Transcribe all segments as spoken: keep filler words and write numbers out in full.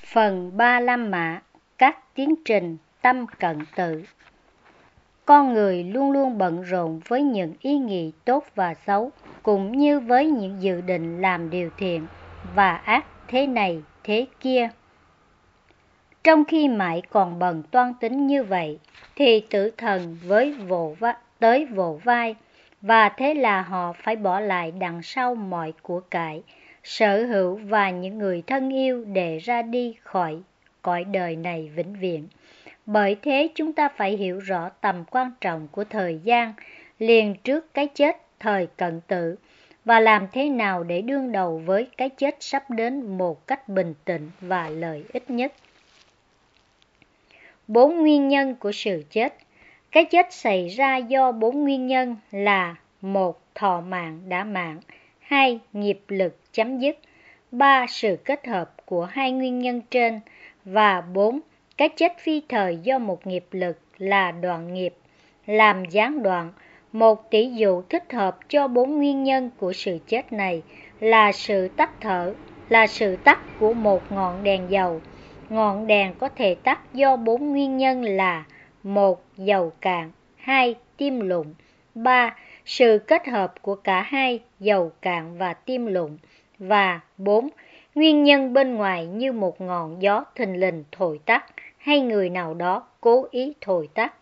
Phần ba La Mã, các tiến trình tâm cận tự. Con người luôn luôn bận rộn với những ý nghĩ tốt và xấu, cũng như với những dự định làm điều thiện và ác thế này thế kia. Trong khi mãi còn bận toan tính như vậy, thì tử thần với vỗ va, tới vỗ vai, và thế là họ phải bỏ lại đằng sau mọi của cải, sở hữu và những người thân yêu để ra đi khỏi cõi đời này vĩnh viễn. Bởi thế chúng ta phải hiểu rõ tầm quan trọng của thời gian liền trước cái chết thời cận tử, và làm thế nào để đương đầu với cái chết sắp đến một cách bình tĩnh và lợi ích nhất. Bốn nguyên nhân của sự chết. Cái chết xảy ra do bốn nguyên nhân là: một. Thọ mạng đã mạng. Hai. Nghiệp lực chấm dứt. Ba. Sự kết hợp của hai nguyên nhân trên. Và bốn. Cái chết phi thời do một nghiệp lực là đoạn nghiệp, làm gián đoạn. Một tỷ dụ thích hợp cho bốn nguyên nhân của sự chết này là sự tắt thở, là sự tắt của một ngọn đèn dầu. Ngọn đèn có thể tắt do bốn nguyên nhân là: một. Dầu cạn. Hai. Tim lụng. Ba. Sự kết hợp của cả hai, dầu cạn và tim lụng. Và bốn. Nguyên nhân bên ngoài như một ngọn gió thình lình thổi tắt, hay người nào đó cố ý thổi tắt.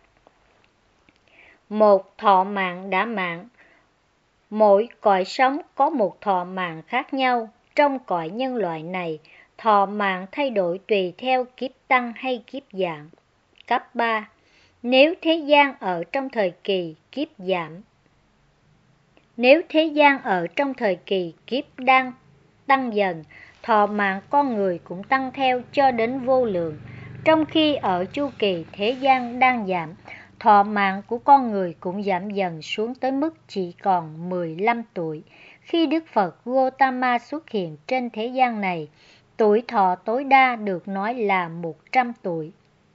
Một. Thọ mạng đã mạng. Mỗi cõi sống có một thọ mạng khác nhau. Trong cõi nhân loại này, thọ mạng thay đổi tùy theo kiếp tăng hay kiếp giảm. Cấp ba. Nếu thế gian ở trong thời kỳ kiếp giảm, Nếu thế gian ở trong thời kỳ kiếp đang tăng dần, thọ mạng con người cũng tăng theo cho đến vô lượng. Trong khi ở chu kỳ thế gian đang giảm, thọ mạng của con người cũng giảm dần xuống tới mức chỉ còn mười lăm tuổi. Khi Đức Phật Gautama xuất hiện trên thế gian này, tuổi thọ tối đa được nói là một trăm tuổi.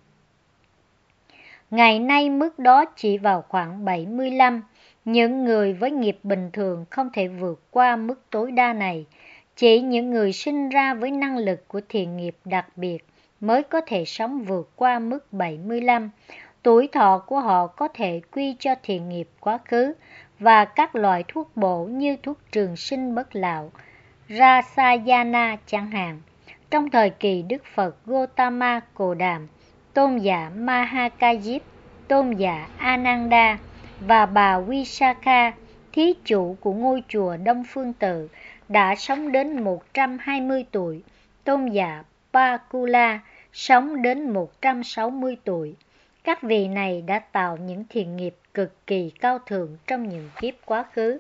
Ngày nay mức đó chỉ vào khoảng bảy mươi lăm. Những người với nghiệp bình thường không thể vượt qua mức tối đa này. Chỉ những người sinh ra với năng lực của thiện nghiệp đặc biệt mới có thể sống vượt qua mức bảy mươi lăm. Tuổi thọ của họ có thể quy cho thiện nghiệp quá khứ và các loại thuốc bổ như thuốc trường sinh bất lão, Rasayana chẳng hạn. Trong thời kỳ Đức Phật Gautama Cồ Đàm, tôn giả Mahakājip, tôn giả Ananda và bà Visakha, thí chủ của ngôi chùa Đông Phương Tự, đã sống đến một trăm hai mươi tuổi. Tôn giả Pakula sống đến một trăm sáu mươi tuổi. Các vị này đã tạo những thiện nghiệp cực kỳ cao thượng trong những kiếp quá khứ.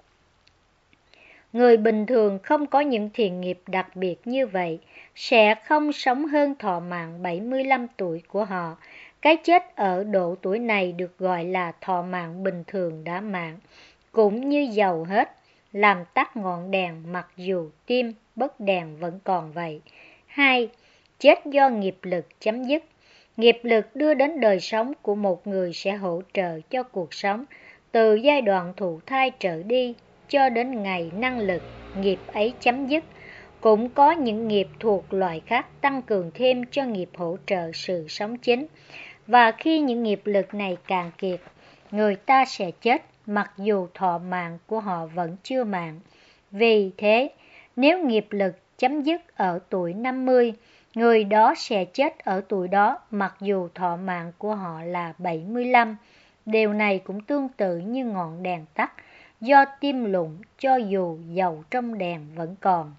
Người bình thường không có những thiện nghiệp đặc biệt như vậy sẽ không sống hơn thọ mạng bảy mươi lăm tuổi của họ. Cái chết ở độ tuổi này được gọi là thọ mạng bình thường đã mạng, cũng như dầu hết, làm tắt ngọn đèn mặc dù tim bất đèn vẫn còn vậy. Hai. Chết do nghiệp lực chấm dứt. Nghiệp lực đưa đến đời sống của một người sẽ hỗ trợ cho cuộc sống từ giai đoạn thụ thai trở đi cho đến ngày năng lực nghiệp ấy chấm dứt. Cũng có những nghiệp thuộc loại khác tăng cường thêm cho nghiệp hỗ trợ sự sống chính. Và khi những nghiệp lực này cạn kiệt, người ta sẽ chết mặc dù thọ mạng của họ vẫn chưa mạng. Vì thế, nếu nghiệp lực chấm dứt ở tuổi năm mươi, người đó sẽ chết ở tuổi đó mặc dù thọ mạng của họ là bảy mươi lăm. Điều này cũng tương tự như ngọn đèn tắt do tim lụng cho dù dầu trong đèn vẫn còn.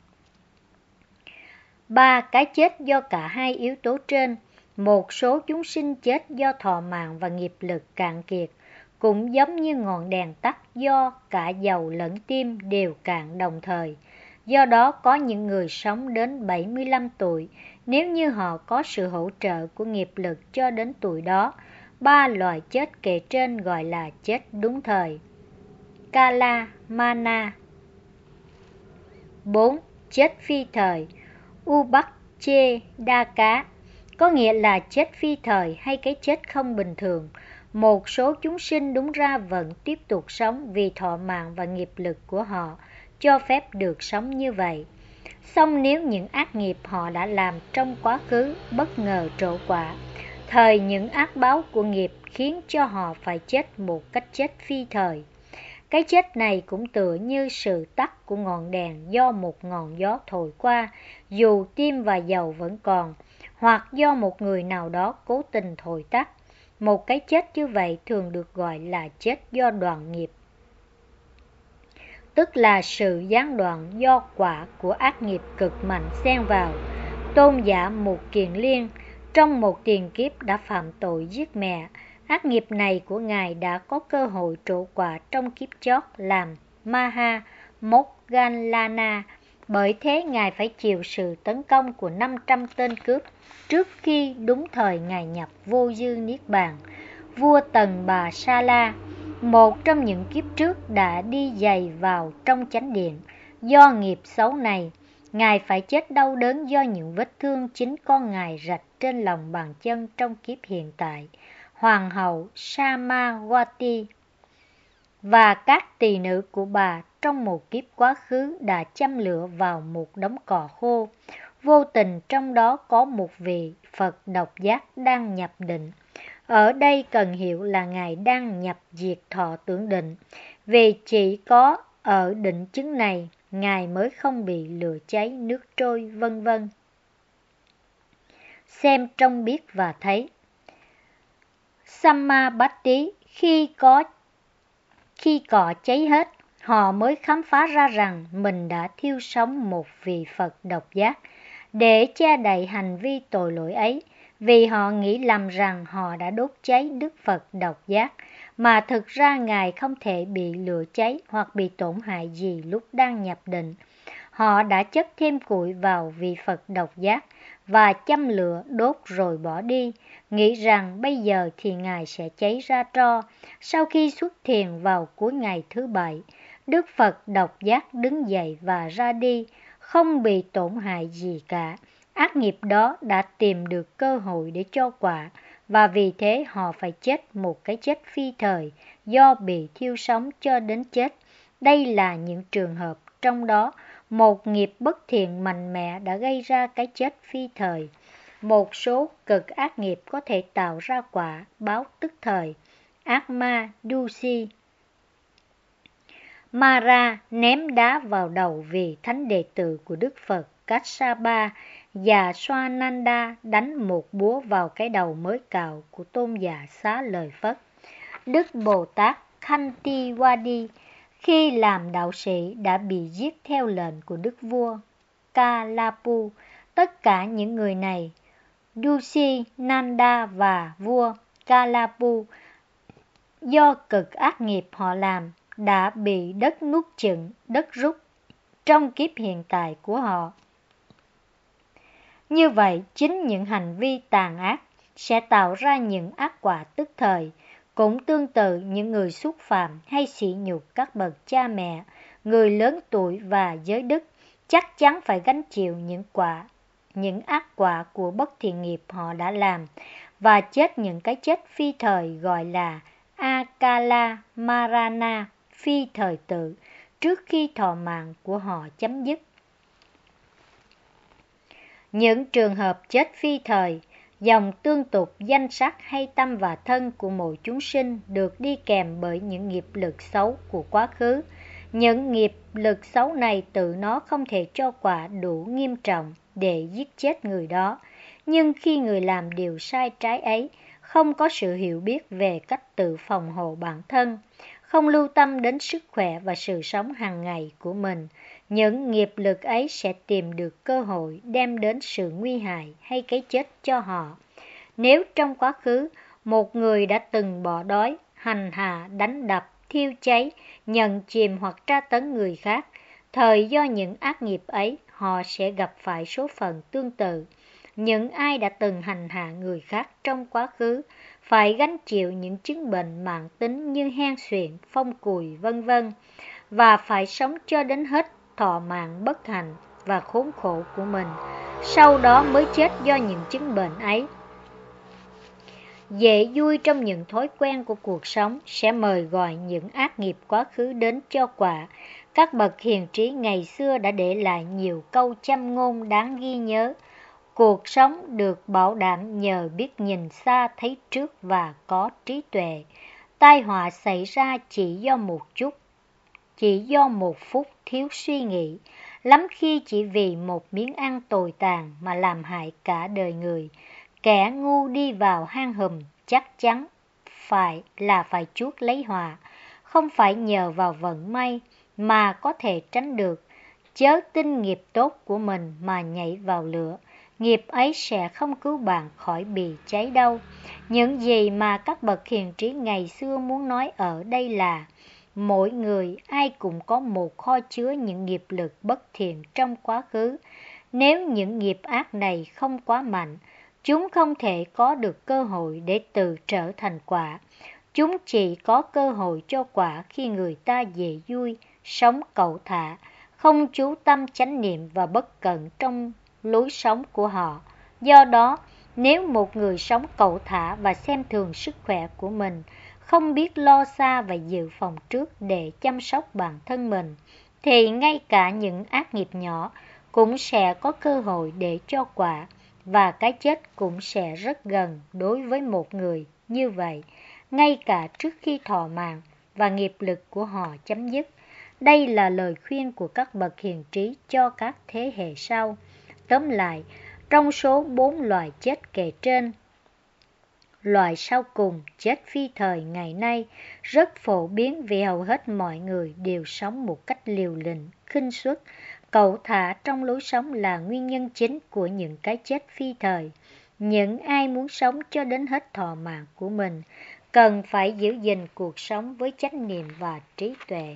Ba. Cái chết do cả hai yếu tố trên. Một số chúng sinh chết do thọ mạng và nghiệp lực cạn kiệt, cũng giống như ngọn đèn tắt do cả dầu lẫn tim đều cạn đồng thời. Do đó có những người sống đến bảy mươi lăm tuổi nếu như họ có sự hỗ trợ của nghiệp lực cho đến tuổi đó. Ba loại chết kể trên gọi là chết đúng thời. Kala Mana. Bốn. Chết phi thời. Ubakche Daka, có nghĩa là chết phi thời hay cái chết không bình thường. Một số chúng sinh đúng ra vẫn tiếp tục sống vì thọ mạng và nghiệp lực của họ cho phép được sống như vậy. Song nếu những ác nghiệp họ đã làm trong quá khứ bất ngờ trổ quả, thời những ác báo của nghiệp khiến cho họ phải chết một cách chết phi thời. Cái chết này cũng tựa như sự tắt của ngọn đèn do một ngọn gió thổi qua, dù tim và dầu vẫn còn, hoặc do một người nào đó cố tình thổi tắt. Một cái chết như vậy thường được gọi là chết do đoạn nghiệp, tức là sự gián đoạn do quả của ác nghiệp cực mạnh xen vào. Tôn giả Mục Kiền Liên trong một tiền kiếp đã phạm tội giết mẹ. Ác nghiệp này của Ngài đã có cơ hội trổ quả trong kiếp chót làm Maha Moggallana. Bởi thế Ngài phải chịu sự tấn công của năm trăm tên cướp trước khi đúng thời Ngài nhập vô dư niết bàn. Vua Tần Bà Sa La, một trong những kiếp trước, đã đi giày vào trong chánh điện. Do nghiệp xấu này, Ngài phải chết đau đớn do những vết thương chính con Ngài rạch trên lòng bàn chân trong kiếp hiện tại. Hoàng hậu Samawati và các tỳ nữ của bà trong một kiếp quá khứ đã châm lửa vào một đống cỏ khô. Vô tình trong đó có một vị Phật độc giác đang nhập định. Ở đây cần hiểu là Ngài đang nhập diệt thọ tưởng định, vì chỉ có ở định chứng này Ngài mới không bị lửa cháy, nước trôi, vân vân. Xem trông biết và thấy. Samabatti, khi có khi cỏ cháy hết, họ mới khám phá ra rằng mình đã thiêu sống một vị Phật độc giác để che đậy hành vi tội lỗi ấy, vì họ nghĩ lầm rằng họ đã đốt cháy Đức Phật độc giác, mà thực ra Ngài không thể bị lửa cháy hoặc bị tổn hại gì lúc đang nhập định. Họ đã chất thêm củi vào vị Phật độc giác và châm lửa đốt rồi bỏ đi, nghĩ rằng bây giờ thì Ngài sẽ cháy ra tro. Sau khi xuất thiền vào cuối ngày thứ bảy, Đức Phật độc giác đứng dậy và ra đi, không bị tổn hại gì cả. Ác nghiệp đó đã tìm được cơ hội để cho quả, và vì thế họ phải chết một cái chết phi thời do bị thiêu sống cho đến chết. Đây là những trường hợp trong đó một nghiệp bất thiện mạnh mẽ đã gây ra cái chết phi thời. Một số cực ác nghiệp có thể tạo ra quả báo tức thời. Ác ma Dusi Mara ném đá vào đầu vị thánh đệ tử của Đức Phật Kassapa, và Swananda đánh một búa vào cái đầu mới cạo của tôn giả Xá Lợi Phất. Đức Bồ Tát Khantiwadi khi làm đạo sĩ đã bị giết theo lệnh của Đức vua Kalapu. Tất cả những người này, Dusi Nanda và vua Kalapu, do cực ác nghiệp họ làm, đã bị đất nuốt chửng, đất rút trong kiếp hiện tại của họ. Như vậy, chính những hành vi tàn ác sẽ tạo ra những ác quả tức thời. Cũng tương tự, những người xúc phạm hay sỉ nhục các bậc cha mẹ, người lớn tuổi và giới đức chắc chắn phải gánh chịu những quả, những ác quả của bất thiện nghiệp họ đã làm, và chết những cái chết phi thời gọi là Akala Marana, phi thời tự, trước khi thọ mạng của họ chấm dứt. Những trường hợp chết phi thời, dòng tương tục danh sắc hay tâm và thân của mỗi chúng sinh được đi kèm bởi những nghiệp lực xấu của quá khứ. Những nghiệp lực xấu này tự nó không thể cho quả đủ nghiêm trọng để giết chết người đó. Nhưng khi người làm điều sai trái ấy, không có sự hiểu biết về cách tự phòng hộ bản thân, không lưu tâm đến sức khỏe và sự sống hàng ngày của mình, những nghiệp lực ấy sẽ tìm được cơ hội đem đến sự nguy hại hay cái chết cho họ. Nếu trong quá khứ, một người đã từng bỏ đói, hành hạ, đánh đập, thiêu cháy, nhận chìm hoặc tra tấn người khác, thời do những ác nghiệp ấy, họ sẽ gặp phải số phận tương tự. Những ai đã từng hành hạ người khác trong quá khứ phải gánh chịu những chứng bệnh mãn tính như hen suyễn, phong cùi, vân vân, và phải sống cho đến hết thọ mạng bất hạnh và khốn khổ của mình, sau đó mới chết do những chứng bệnh ấy. Dễ vui trong những thói quen của cuộc sống sẽ mời gọi những ác nghiệp quá khứ đến cho quả. Các bậc hiền trí ngày xưa đã để lại nhiều câu châm ngôn đáng ghi nhớ. Cuộc sống được bảo đảm nhờ biết nhìn xa thấy trước và có trí tuệ. Tai họa xảy ra chỉ do một chút, chỉ do một phút thiếu suy nghĩ, lắm khi chỉ vì một miếng ăn tồi tàn mà làm hại cả đời người. Kẻ ngu đi vào hang hùm chắc chắn phải là phải chuốc lấy họa, không phải nhờ vào vận may mà có thể tránh được. Chớ tin nghiệp tốt của mình mà nhảy vào lửa, nghiệp ấy sẽ không cứu bạn khỏi bị cháy đâu. Những gì mà các bậc hiền trí ngày xưa muốn nói ở đây là mỗi người ai cũng có một kho chứa những nghiệp lực bất thiện trong quá khứ. Nếu những nghiệp ác này không quá mạnh, chúng không thể có được cơ hội để tự trở thành quả. Chúng chỉ có cơ hội cho quả khi người ta về vui, sống cẩu thả, không chú tâm chánh niệm và bất cẩn trong lối sống của họ. Do đó, nếu một người sống cẩu thả và xem thường sức khỏe của mình, không biết lo xa và dự phòng trước để chăm sóc bản thân mình, thì ngay cả những ác nghiệp nhỏ cũng sẽ có cơ hội để cho quả, và cái chết cũng sẽ rất gần đối với một người như vậy, ngay cả trước khi thọ mạng và nghiệp lực của họ chấm dứt. Đây là lời khuyên của các bậc hiền trí cho các thế hệ sau. Tóm lại, trong số bốn loại chết kể trên, loại sau cùng, chết phi thời ngày nay, rất phổ biến vì hầu hết mọi người đều sống một cách liều lĩnh, khinh suất, cẩu thả trong lối sống là nguyên nhân chính của những cái chết phi thời. Những ai muốn sống cho đến hết thọ mạng của mình, cần phải giữ gìn cuộc sống với chánh niệm và trí tuệ.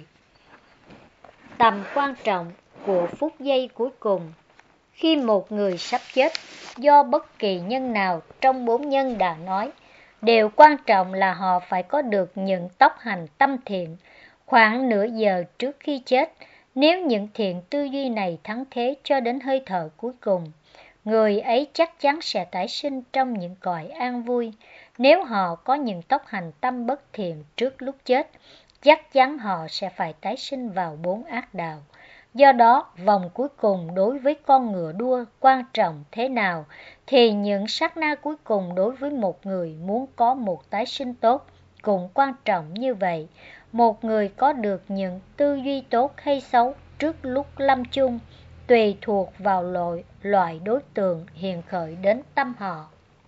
Tầm quan trọng của phút giây cuối cùng. Khi một người sắp chết, do bất kỳ nhân nào trong bốn nhân đã nói, điều quan trọng là họ phải có được những tốc hành tâm thiện. Khoảng nửa giờ trước khi chết, nếu những thiện tư duy này thắng thế cho đến hơi thở cuối cùng, người ấy chắc chắn sẽ tái sinh trong những cõi an vui. Nếu họ có những tốc hành tâm bất thiện trước lúc chết, chắc chắn họ sẽ phải tái sinh vào bốn ác đạo. Do đó, vòng cuối cùng đối với con ngựa đua quan trọng thế nào, thì những sát na cuối cùng đối với một người muốn có một tái sinh tốt cũng quan trọng như vậy. Một người có được những tư duy tốt hay xấu trước lúc lâm chung, tùy thuộc vào loại, loại đối tượng hiện khởi đến tâm họ.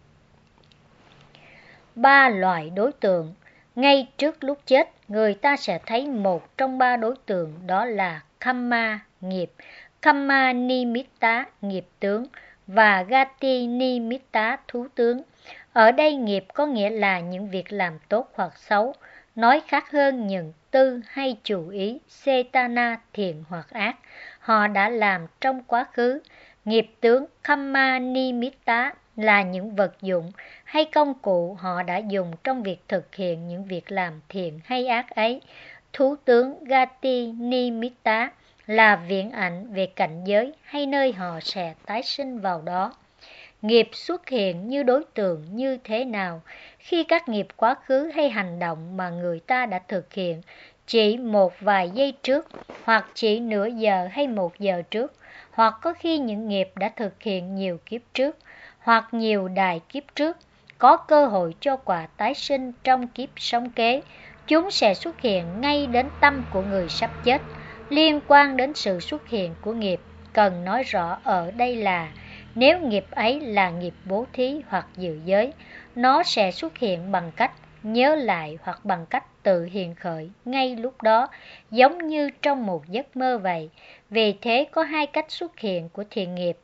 Ba loại đối tượng. Ngay trước lúc chết, người ta sẽ thấy một trong ba đối tượng, đó là Kamma, nghiệp, Kamma Nimitta, nghiệp tướng, và Gati Nimitta, thú tướng. Ở đây nghiệp có nghĩa là những việc làm tốt hoặc xấu, nói khác hơn những tư hay chủ ý, Cetana, thiện hoặc ác, họ đã làm trong quá khứ. Nghiệp tướng Kamma Nimitta là những vật dụng hay công cụ họ đã dùng trong việc thực hiện những việc làm thiện hay ác ấy. Thú tướng Gati Nimitta là viễn ảnh về cảnh giới hay nơi họ sẽ tái sinh vào đó. Nghiệp xuất hiện như đối tượng như thế nào? Khi các nghiệp quá khứ hay hành động mà người ta đã thực hiện chỉ một vài giây trước, hoặc chỉ nửa giờ hay một giờ trước, hoặc có khi những nghiệp đã thực hiện nhiều kiếp trước, hoặc nhiều đài kiếp trước, có cơ hội cho quả tái sinh trong kiếp sống kế. Chúng sẽ xuất hiện ngay đến tâm của người sắp chết. Liên quan đến sự xuất hiện của nghiệp, cần nói rõ ở đây là nếu nghiệp ấy là nghiệp bố thí hoặc dự giới, nó sẽ xuất hiện bằng cách nhớ lại hoặc bằng cách tự hiện khởi ngay lúc đó, giống như trong một giấc mơ vậy. Vì thế có hai cách xuất hiện của thiện nghiệp.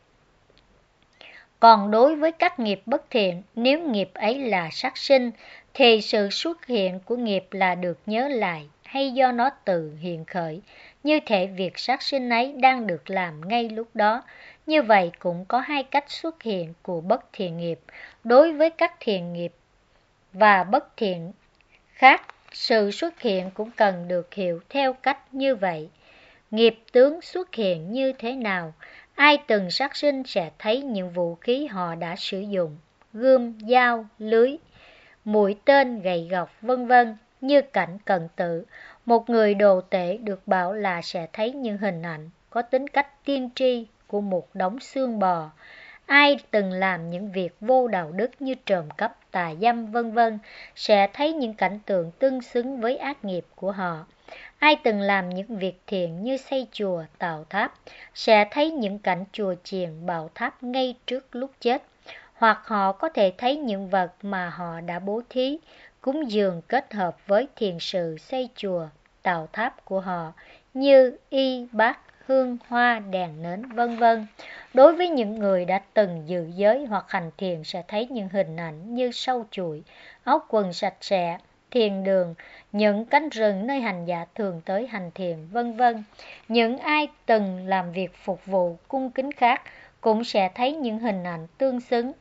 Còn đối với các nghiệp bất thiện, nếu nghiệp ấy là sát sinh, thì sự xuất hiện của nghiệp là được nhớ lại hay do nó tự hiện khởi. Như thể việc sát sinh ấy đang được làm ngay lúc đó. Như vậy cũng có hai cách xuất hiện của bất thiện nghiệp. Đối với các thiện nghiệp và bất thiện khác, sự xuất hiện cũng cần được hiểu theo cách như vậy. Nghiệp tướng xuất hiện như thế nào? Ai từng sát sinh sẽ thấy những vũ khí họ đã sử dụng, gươm, dao, lưới, mũi tên, gậy gộc, vân vân như cảnh cận tử, Một người đồ tể được bảo là sẽ thấy những hình ảnh có tính cách tiên tri của một đống xương bò. Ai từng làm những việc vô đạo đức như trộm cắp, tà dâm vân vân sẽ thấy những cảnh tượng tương xứng với ác nghiệp của họ. Ai từng làm những việc thiện như xây chùa, tạo tháp sẽ thấy những cảnh chùa chiền, bảo tháp ngay trước lúc chết. Hoặc họ có thể thấy những vật mà họ đã bố thí, cúng dường kết hợp với thiền sự xây chùa, tạo tháp của họ như y, bát, hương, hoa, đèn nến vân vân. Đối với những người đã từng giữ giới hoặc hành thiền sẽ thấy những hình ảnh như sâu chuỗi, áo quần sạch sẽ, thiền đường, những cánh rừng nơi hành giả thường tới hành thiền vân vân. Những ai từng làm việc phục vụ cung kính khác cũng sẽ thấy những hình ảnh tương xứng.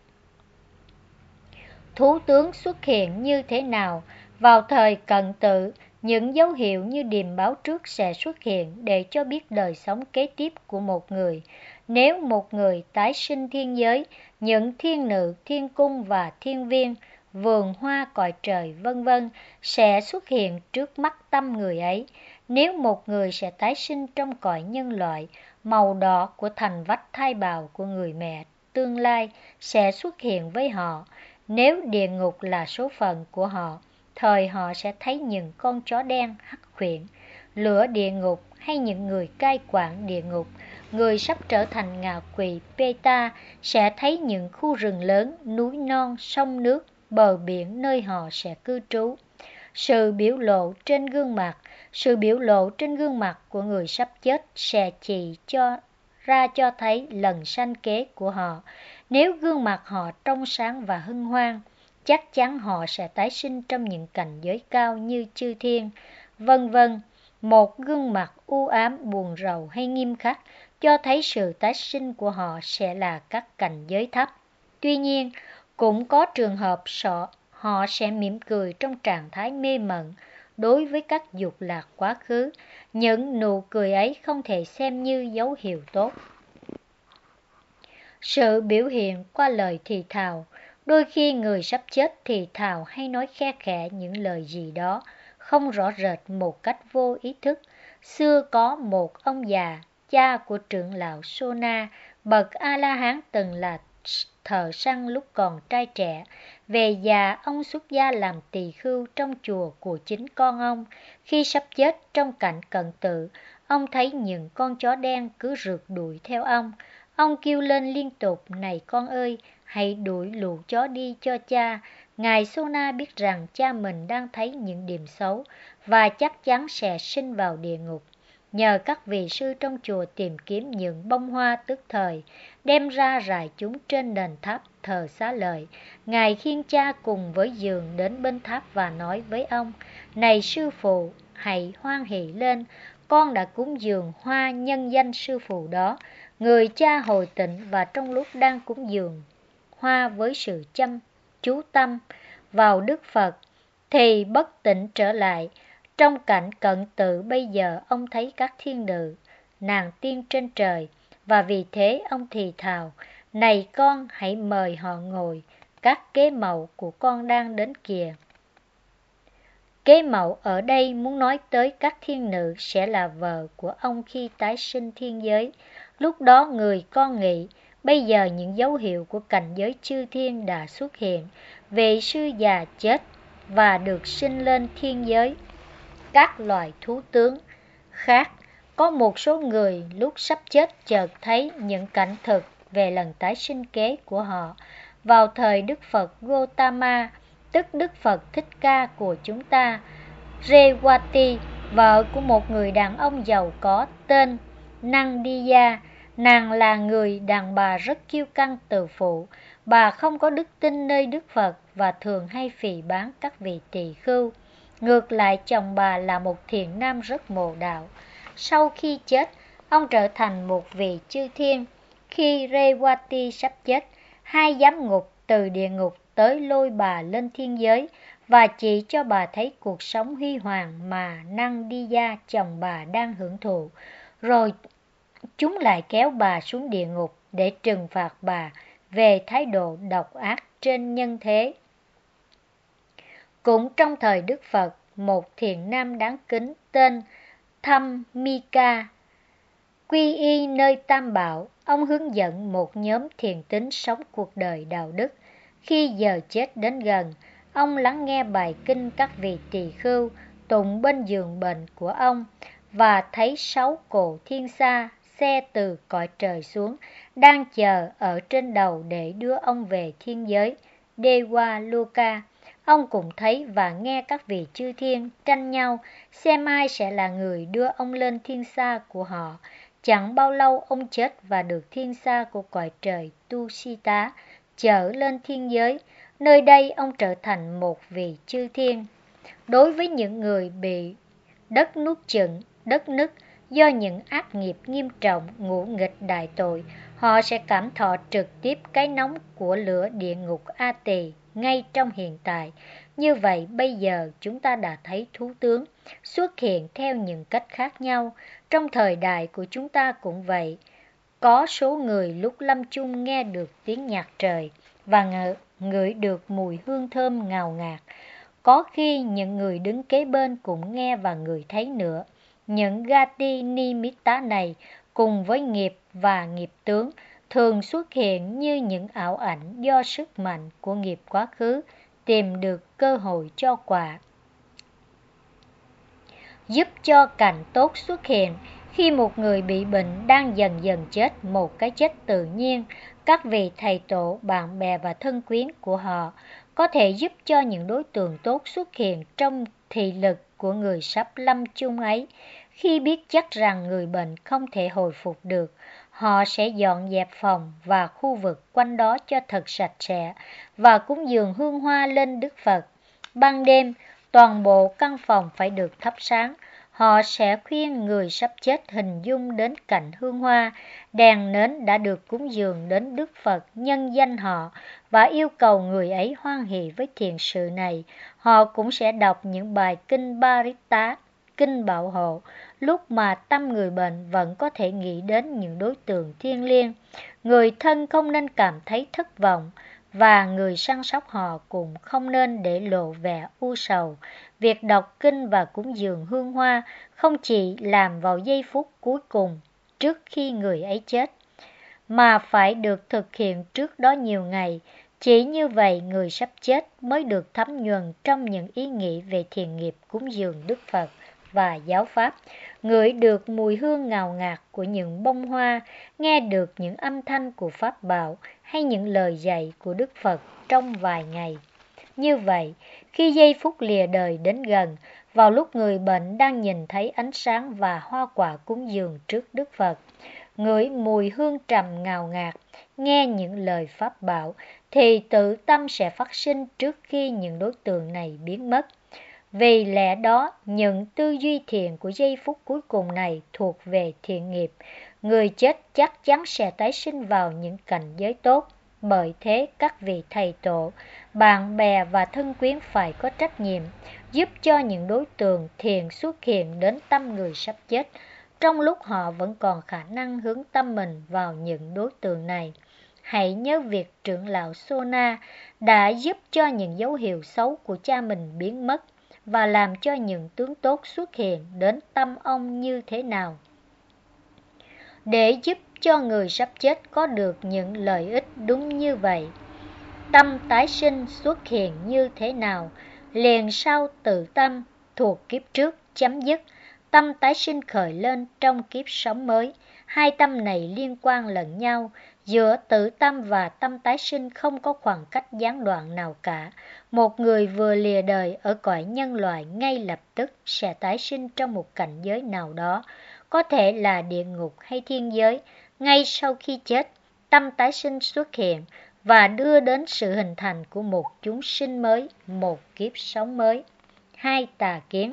Thú tướng xuất hiện như thế nào? Vào thời Cận Tự, những dấu hiệu như điềm báo trước sẽ xuất hiện để cho biết đời sống kế tiếp của một người. Nếu một người tái sinh thiên giới, những thiên nữ, thiên cung và thiên viên, vườn hoa cõi trời vân vân sẽ xuất hiện trước mắt tâm người ấy. Nếu một người sẽ tái sinh trong cõi nhân loại, màu đỏ của thành vách thai bào của người mẹ tương lai sẽ xuất hiện với họ. Nếu địa ngục là số phận của họ, thời họ sẽ thấy những con chó đen hắc khuyển, lửa địa ngục hay những người cai quản địa ngục. Người sắp trở thành ngạ quỷ Peta sẽ thấy những khu rừng lớn, núi non, sông nước, bờ biển nơi họ sẽ cư trú. Sự biểu lộ trên gương mặt, sự biểu lộ trên gương mặt của người sắp chết sẽ chỉ cho ra cho thấy lần sanh kế của họ. Nếu gương mặt họ trong sáng và hân hoan, chắc chắn họ sẽ tái sinh trong những cảnh giới cao như chư thiên, vân vân. Một gương mặt u ám, buồn rầu hay nghiêm khắc cho thấy sự tái sinh của họ sẽ là các cảnh giới thấp. Tuy nhiên, cũng có trường hợp sợ họ sẽ mỉm cười trong trạng thái mê mẩn đối với các dục lạc quá khứ. Những nụ cười ấy không thể xem như dấu hiệu tốt. Sự biểu hiện qua lời thì thào. Đôi khi người sắp chết thì thào hay nói khe khẽ những lời gì đó, không rõ rệt một cách vô ý thức. Xưa có một ông già, cha của trưởng lão Sona, bậc A-la-hán từng là thợ săn lúc còn trai trẻ. Về già, ông xuất gia làm tỳ khưu trong chùa của chính con ông. Khi sắp chết trong cảnh Cận Tự, ông thấy những con chó đen cứ rượt đuổi theo ông. Ông kêu lên liên tục, này con ơi, hãy đuổi lũ chó đi cho cha. Ngài Sona biết rằng cha mình đang thấy những điểm xấu và chắc chắn sẽ sinh vào địa ngục. Nhờ các vị sư trong chùa tìm kiếm những bông hoa tức thời, đem ra rải chúng trên nền tháp thờ Xá Lợi, Ngài khiêng cha cùng với giường đến bên tháp và nói với ông, này sư phụ, hãy hoan hỷ lên, con đã cúng dường hoa nhân danh sư phụ đó. Người cha hồi tỉnh và trong lúc đang cúng dường hoa với sự chăm chú tâm vào Đức Phật thì bất tỉnh trở lại. Trong cảnh Cận Tự bây giờ ông thấy các thiên nữ, nàng tiên trên trời, và vì thế ông thì thào, này con hãy mời họ ngồi, các kế mẫu của con đang đến kìa. Kế mẫu ở đây muốn nói tới các thiên nữ sẽ là vợ của ông khi tái sinh thiên giới. Lúc đó người con nghĩ, bây giờ những dấu hiệu của cảnh giới chư thiên đã xuất hiện, vị sư già chết và được sinh lên thiên giới. Các loài thú tướng khác, có một số người lúc sắp chết chợt thấy những cảnh thực về lần tái sinh kế của họ. Vào thời Đức Phật Gotama, tức Đức Phật Thích Ca của chúng ta, Rewati, vợ của một người đàn ông giàu có tên Nandiya, nàng là người đàn bà rất kiêu căng tự phụ. Bà không có đức tin nơi Đức Phật và thường hay phỉ báng các vị tỳ khưu. Ngược lại, chồng bà là một thiện nam rất mộ đạo. Sau khi chết, ông trở thành một vị chư thiên. Khi Rewati sắp chết, hai giám ngục từ địa ngục tới lôi bà lên thiên giới và chỉ cho bà thấy cuộc sống huy hoàng mà Nandiya chồng bà đang hưởng thụ. Rồi chúng lại kéo bà xuống địa ngục để trừng phạt bà về thái độ độc ác trên nhân thế. Cũng trong thời Đức Phật, một thiền nam đáng kính tên Dhammika. Quy y nơi Tam Bảo, ông hướng dẫn một nhóm thiền tín sống cuộc đời đạo đức. Khi giờ chết đến gần, ông lắng nghe bài kinh các vị tỳ khưu tụng bên giường bệnh của ông và thấy sáu cỗ thiên sa xe từ cõi trời xuống, đang chờ ở trên đầu để đưa ông về thiên giới Dewa Loka. Ông cũng thấy và nghe các vị chư thiên tranh nhau xem ai sẽ là người đưa ông lên thiên sa của họ. Chẳng bao lâu ông chết và được thiên sa của cõi trời Tu-si-tá chở lên thiên giới. Nơi đây ông trở thành một vị chư thiên. Đối với những người bị đất nuốt chửng, đất nứt do những ác nghiệp nghiêm trọng, ngũ nghịch đại tội, họ sẽ cảm thọ trực tiếp cái nóng của lửa địa ngục A Tỳ ngay trong hiện tại. Như vậy bây giờ chúng ta đã thấy thú tướng xuất hiện theo những cách khác nhau. Trong thời đại của chúng ta cũng vậy. Có số người lúc lâm chung nghe được tiếng nhạc trời và ngự, ngửi được mùi hương thơm ngào ngạt. Có khi những người đứng kế bên cũng nghe và ngửi thấy nữa. Những Gati Nimitta này cùng với nghiệp và nghiệp tướng thường xuất hiện như những ảo ảnh do sức mạnh của nghiệp quá khứ tìm được cơ hội cho quả. Giúp cho cảnh tốt xuất hiện. Khi một người bị bệnh đang dần dần chết một cái chết tự nhiên, các vị thầy tổ, bạn bè và thân quyến của họ có thể giúp cho những đối tượng tốt xuất hiện trong thị lực của người sắp lâm chung ấy. Khi biết chắc rằng người bệnh không thể hồi phục được, họ sẽ dọn dẹp phòng và khu vực quanh đó cho thật sạch sẽ và cúng dường hương hoa lên Đức Phật. Ban đêm, toàn bộ căn phòng phải được thắp sáng. Họ sẽ khuyên người sắp chết hình dung đến cảnh hương hoa, đèn nến đã được cúng dường đến Đức Phật nhân danh họ và yêu cầu người ấy hoan hỷ với thiện sự này. Họ cũng sẽ đọc những bài kinh Baritta, kinh bảo hộ, lúc mà tâm người bệnh vẫn có thể nghĩ đến những đối tượng thiêng liêng. Người thân không nên cảm thấy thất vọng và người săn sóc họ cũng không nên để lộ vẻ u sầu. Việc đọc kinh và cúng dường hương hoa không chỉ làm vào giây phút cuối cùng trước khi người ấy chết, mà phải được thực hiện trước đó nhiều ngày. Chỉ như vậy người sắp chết mới được thấm nhuần trong những ý nghĩ về thiện nghiệp cúng dường Đức Phật và giáo pháp, ngửi được mùi hương ngào ngạt của những bông hoa, nghe được những âm thanh của pháp bảo hay những lời dạy của Đức Phật trong vài ngày. Như vậy, khi giây phút lìa đời đến gần, vào lúc người bệnh đang nhìn thấy ánh sáng và hoa quả cúng dường trước Đức Phật, ngửi mùi hương trầm ngào ngạt, nghe những lời pháp bảo, thì tự tâm sẽ phát sinh trước khi những đối tượng này biến mất. Vì lẽ đó, những tư duy thiện của giây phút cuối cùng này thuộc về thiện nghiệp. Người chết chắc chắn sẽ tái sinh vào những cảnh giới tốt. Bởi thế, các vị thầy tổ, bạn bè và thân quyến phải có trách nhiệm giúp cho những đối tượng thiện xuất hiện đến tâm người sắp chết, trong lúc họ vẫn còn khả năng hướng tâm mình vào những đối tượng này. Hãy nhớ việc trưởng lão Sona đã giúp cho những dấu hiệu xấu của cha mình biến mất và làm cho những tướng tốt xuất hiện đến tâm ông như thế nào. Để giúp cho người sắp chết có được những lợi ích đúng như vậy, tâm tái sinh xuất hiện như thế nào, liền sau tự tâm thuộc kiếp trước chấm dứt, tâm tái sinh khởi lên trong kiếp sống mới. Hai tâm này liên quan lẫn nhau, giữa tự tâm và tâm tái sinh không có khoảng cách gián đoạn nào cả. Một người vừa lìa đời ở cõi nhân loại ngay lập tức sẽ tái sinh trong một cảnh giới nào đó, có thể là địa ngục hay thiên giới. Ngay sau khi chết, tâm tái sinh xuất hiện và đưa đến sự hình thành của một chúng sinh mới, một kiếp sống mới. Hai tà kiến.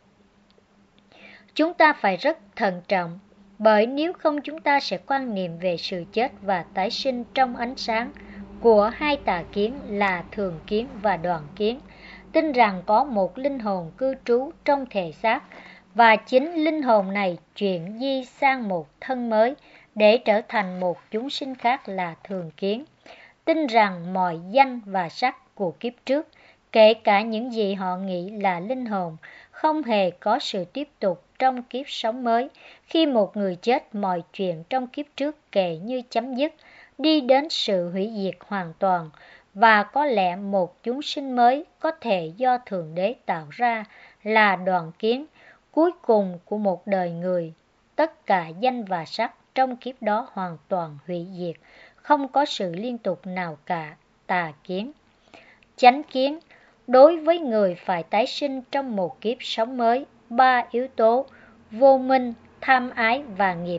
Chúng ta phải rất thận trọng, bởi nếu không chúng ta sẽ quan niệm về sự chết và tái sinh trong ánh sáng của hai tà kiến là thường kiến và đoạn kiến, tin rằng có một linh hồn cư trú trong thể xác và chính linh hồn này chuyển di sang một thân mới để trở thành một chúng sinh khác là thường kiến, tin rằng mọi danh và sắc của kiếp trước kể cả những gì họ nghĩ là linh hồn, không hề có sự tiếp tục trong kiếp sống mới. Khi một người chết, mọi chuyện trong kiếp trước kể như chấm dứt, đi đến sự hủy diệt hoàn toàn, và có lẽ một chúng sinh mới có thể do Thượng Đế tạo ra là đoạn kiến cuối cùng của một đời người. Tất cả danh và sắc trong kiếp đó hoàn toàn hủy diệt, không có sự liên tục nào cả. Tà kiến. Chánh kiến. Đối với người phải tái sinh trong một kiếp sống mới, ba yếu tố vô minh, tham ái và nghiệp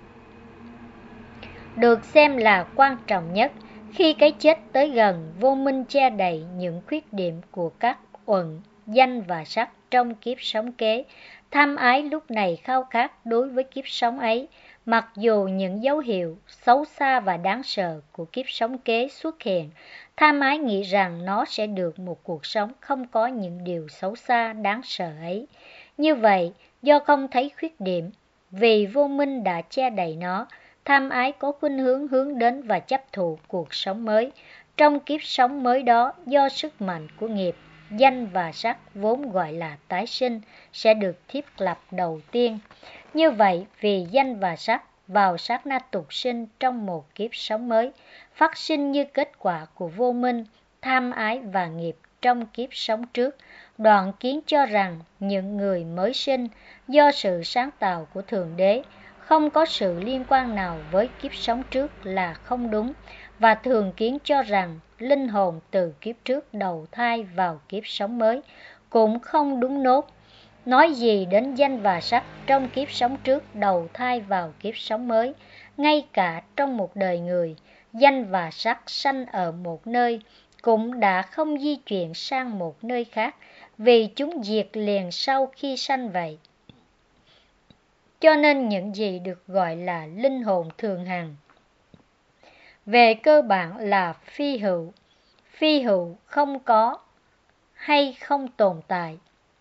được xem là quan trọng nhất. Khi cái chết tới gần, vô minh che đậy những khuyết điểm của các uẩn, danh và sắc trong kiếp sống kế. Tham ái lúc này khao khát đối với kiếp sống ấy, mặc dù những dấu hiệu xấu xa và đáng sợ của kiếp sống kế xuất hiện. Tham ái nghĩ rằng nó sẽ được một cuộc sống không có những điều xấu xa đáng sợ ấy. Như vậy, do không thấy khuyết điểm, vì vô minh đã che đậy nó, tham ái có khuynh hướng hướng đến và chấp thụ cuộc sống mới. Trong kiếp sống mới đó, do sức mạnh của nghiệp, danh và sắc vốn gọi là tái sinh sẽ được thiết lập đầu tiên. Như vậy, vì danh và sắc vào sát na tục sinh trong một kiếp sống mới, phát sinh như kết quả của vô minh, tham ái và nghiệp trong kiếp sống trước. Đoạn kiến cho rằng những người mới sinh do sự sáng tạo của Thượng Đế, không có sự liên quan nào với kiếp sống trước là không đúng, và thường kiến cho rằng linh hồn từ kiếp trước đầu thai vào kiếp sống mới cũng không đúng nốt. Nói gì đến danh và sắc trong kiếp sống trước đầu thai vào kiếp sống mới, ngay cả trong một đời người, danh và sắc sanh ở một nơi cũng đã không di chuyển sang một nơi khác, vì chúng diệt liền sau khi sanh vậy. Cho nên những gì được gọi là linh hồn thường hằng, về cơ bản là phi hữu, phi hữu không có hay không tồn tại.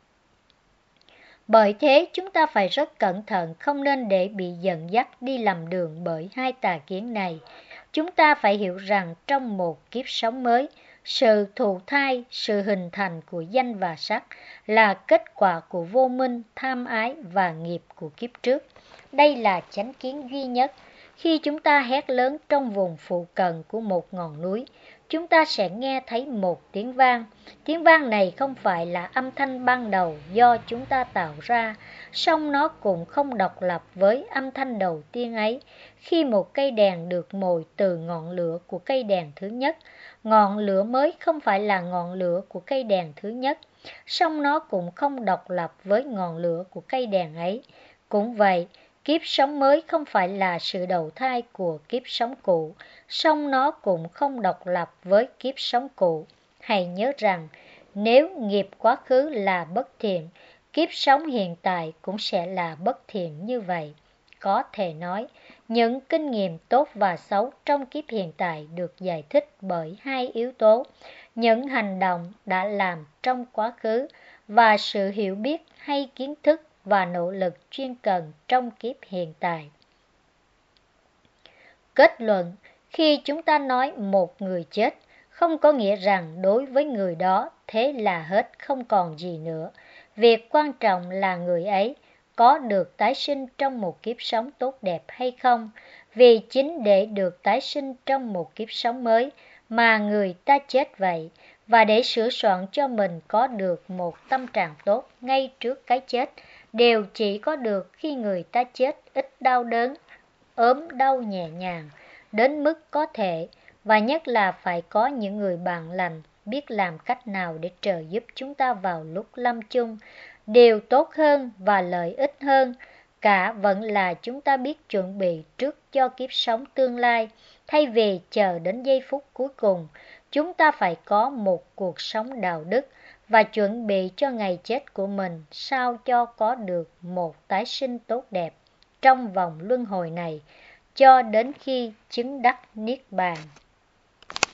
Bởi thế chúng ta phải rất cẩn thận, không nên để bị dẫn dắt đi lầm đường bởi hai tà kiến này. Chúng ta phải hiểu rằng trong một kiếp sống mới, sự thụ thai, sự hình thành của danh và sắc là kết quả của vô minh, tham ái và nghiệp của kiếp trước. Đây là chánh kiến duy nhất. Khi chúng ta hét lớn trong vùng phụ cận của một ngọn núi, chúng ta sẽ nghe thấy một tiếng vang. Tiếng vang này không phải là âm thanh ban đầu do chúng ta tạo ra, song nó cũng không độc lập với âm thanh đầu tiên ấy. Khi một cây đèn được mồi từ ngọn lửa của cây đèn thứ nhất, ngọn lửa mới không phải là ngọn lửa của cây đèn thứ nhất, song nó cũng không độc lập với ngọn lửa của cây đèn ấy. Cũng vậy, kiếp sống mới không phải là sự đầu thai của kiếp sống cũ, song nó cũng không độc lập với kiếp sống cũ. Hãy nhớ rằng, nếu nghiệp quá khứ là bất thiện, kiếp sống hiện tại cũng sẽ là bất thiện như vậy. Có thể nói, những kinh nghiệm tốt và xấu trong kiếp hiện tại được giải thích bởi hai yếu tố: những hành động đã làm trong quá khứ và sự hiểu biết hay kiến thức và nỗ lực chuyên cần trong kiếp hiện tại. Kết luận, khi chúng ta nói một người chết, không có nghĩa rằng đối với người đó thế là hết, không còn gì nữa. Việc quan trọng là người ấy có được tái sinh trong một kiếp sống tốt đẹp hay không, vì chính để được tái sinh trong một kiếp sống mới mà người ta chết vậy, và để sửa soạn cho mình có được một tâm trạng tốt ngay trước cái chết, đều chỉ có được khi người ta chết ít đau đớn, ốm đau nhẹ nhàng đến mức có thể, và nhất là phải có những người bạn lành biết làm cách nào để trợ giúp chúng ta vào lúc lâm chung. Điều tốt hơn và lợi ích hơn cả vẫn là chúng ta biết chuẩn bị trước cho kiếp sống tương lai, thay vì chờ đến giây phút cuối cùng. Chúng ta phải có một cuộc sống đạo đức và chuẩn bị cho ngày chết của mình sao cho có được một tái sinh tốt đẹp trong vòng luân hồi này, cho đến khi chứng đắc Niết Bàn.